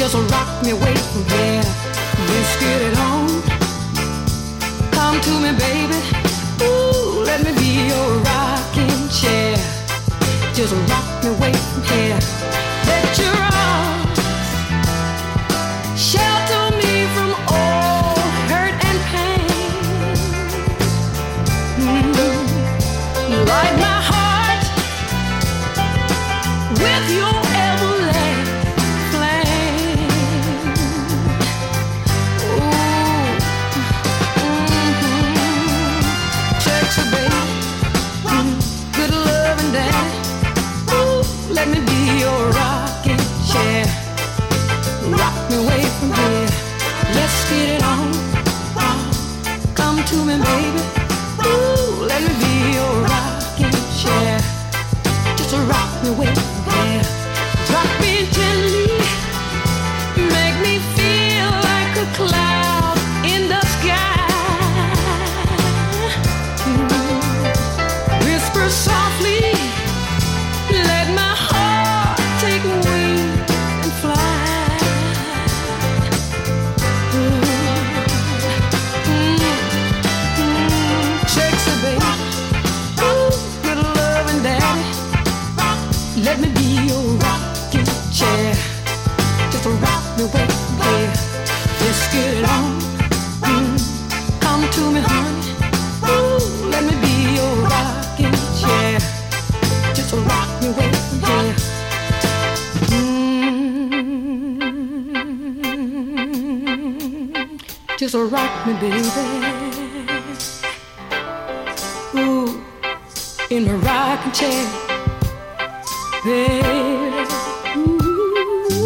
Just rock me away from here. Let's get it on. Come to me, baby. Ooh, let me be your rocking chair. Just rock me away from here. Let your arms shelter me from all hurt and pain. Light my heart with your everlasting flame. Sexy baby, good loving daddy. Ooh, let me be your rocking chair. Rock me away from here. Let's get it on. Come to me, baby. Ooh, let me be your rocking chair. Just rock me away from here. Rock me gently. Make me feel like a cloud in the sky. Whisper softly. Let my heart take wing and fly. Sexy baby, ooh, good loving daddy. Let me be your rocking chair. Just rock me away from here. Let's get it on. Come to me, honey. Ooh, let me be your rocking chair. Just rock me away from here. Just rock me, baby. Ooh, in my rocking chair, baby.